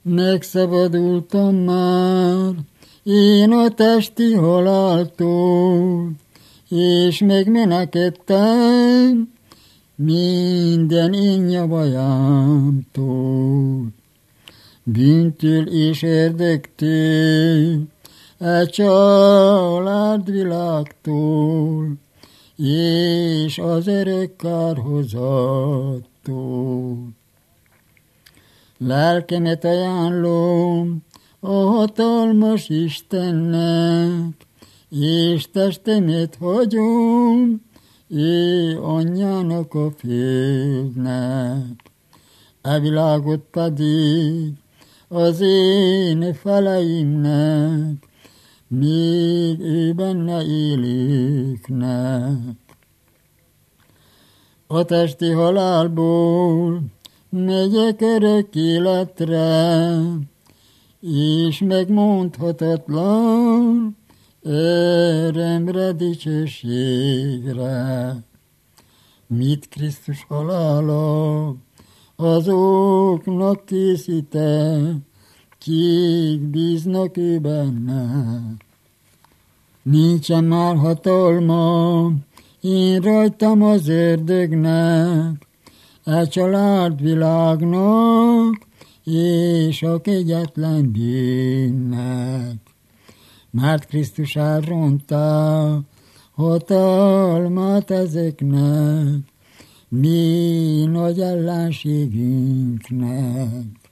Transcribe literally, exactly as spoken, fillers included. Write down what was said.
megszabadultam már, én a testi haláltól, és megmenekedtem minden én nyavajámtól. Bűntől és érdektől, a családvilágtól, és az örök kárhozattól. Lelkemet ajánlom a hatalmas Istennek, és testemet hagyom ő anyjának a földnek. A világot pedig az én feleimnek, még ő benne élőknek. A testi halálból megyek örök életre, és megmondhatatlan örömre, dicsőségre. Mit Krisztus halála azoknak készített, kik bíznak ő benne. Nincsen már hatalma én rajtam az ördögnek, a családvilágnak és a kegyetlen bűnnek. Mert Krisztus elrontta hatalmat ezeknek, mi nagy ellenségünknek.